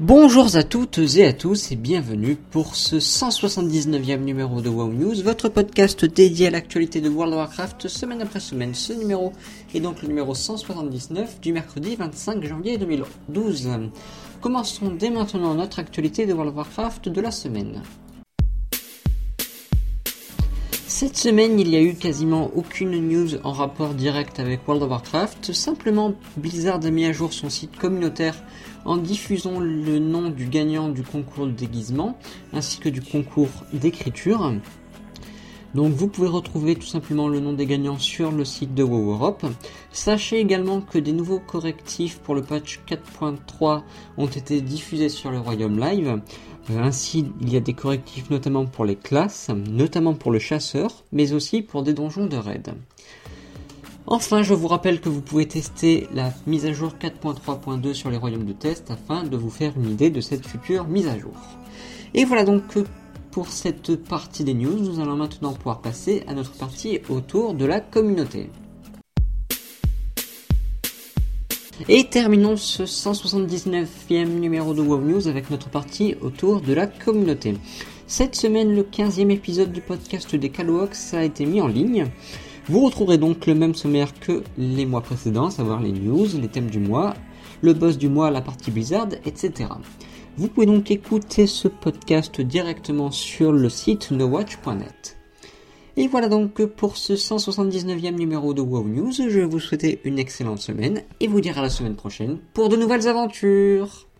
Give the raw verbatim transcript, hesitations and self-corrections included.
Bonjour à toutes et à tous et bienvenue pour ce cent soixante-dix-neuvième numéro de WoW News, votre podcast dédié à l'actualité de World of Warcraft semaine après semaine. Ce numéro est donc le numéro cent soixante-dix-neuf du mercredi vingt-cinq janvier deux mille douze. Commençons dès maintenant notre actualité de World of Warcraft de la semaine. Cette semaine, il n'y a eu quasiment aucune news en rapport direct avec World of Warcraft. Simplement, Blizzard a mis à jour son site communautaire en diffusant le nom du gagnant du concours de déguisement ainsi que du concours d'écriture. Donc vous pouvez retrouver tout simplement le nom des gagnants sur le site de WoW Europe. Sachez également que des nouveaux correctifs pour le patch quatre point trois ont été diffusés sur le Royaume Live. Euh, ainsi, il y a des correctifs notamment pour les classes, notamment pour le chasseur, mais aussi pour des donjons de raid. Enfin, je vous rappelle que vous pouvez tester la mise à jour quatre point trois point deux sur les royaumes de test afin de vous faire une idée de cette future mise à jour. Et voilà donc pour cette partie des news, nous allons maintenant pouvoir passer à notre partie autour de la communauté. Et terminons ce cent soixante-dix-neuvième numéro de WoW News avec notre partie autour de la communauté. Cette semaine, le quinzième épisode du podcast des Calox a été mis en ligne. Vous retrouverez donc le même sommaire que les mois précédents, à savoir les news, les thèmes du mois, le boss du mois, la partie Blizzard, et cetera. Vous pouvez donc écouter ce podcast directement sur le site nowatch point net. Et voilà donc pour ce cent soixante-dix-neuvième numéro de WoW News. Je vais vous souhaiter une excellente semaine et vous dire à la semaine prochaine pour de nouvelles aventures.